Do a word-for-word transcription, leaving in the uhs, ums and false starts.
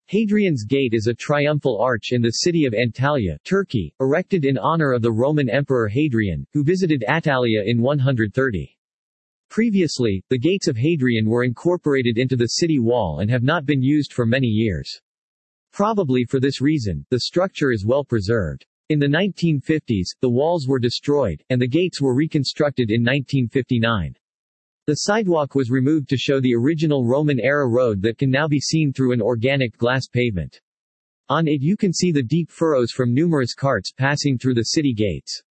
Hadrian's Gate is a triumphal arch in the city of Antalya, Turkey, erected in honor of the Roman Emperor Hadrian, who visited Attalia in one hundred thirty. Previously, the gates of Hadrian were incorporated into the city wall and have not been used for many years. Probably for this reason, the structure is well preserved. In the nineteen fifties, the walls were destroyed, and the gates were reconstructed in nineteen fifty-nine. The sidewalk was removed to show the original Roman-era road that can now be seen through an organic glass pavement. On it you can see the deep furrows from numerous carts passing through the city gates.